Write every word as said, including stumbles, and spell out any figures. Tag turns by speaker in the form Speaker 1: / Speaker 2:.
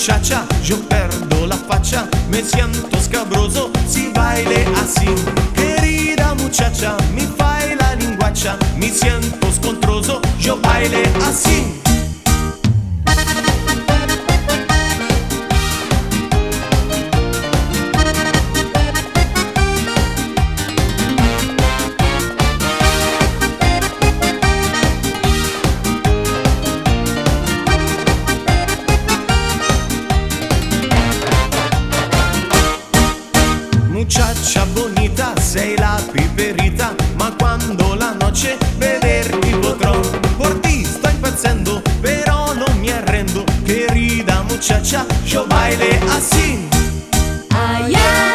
Speaker 1: muchacha, yo perdo la facha, me siento scabroso, si baile así. Querida muchacha, mi fai la linguaccia, mi siento scontroso, yo baile así. Muchacha bonita, sei la piperita, ma quando la noche vederti potrò. Por ti sto impazzendo, però non mi arrendo. Querida muchacha, yo baile así.
Speaker 2: Ay, ay.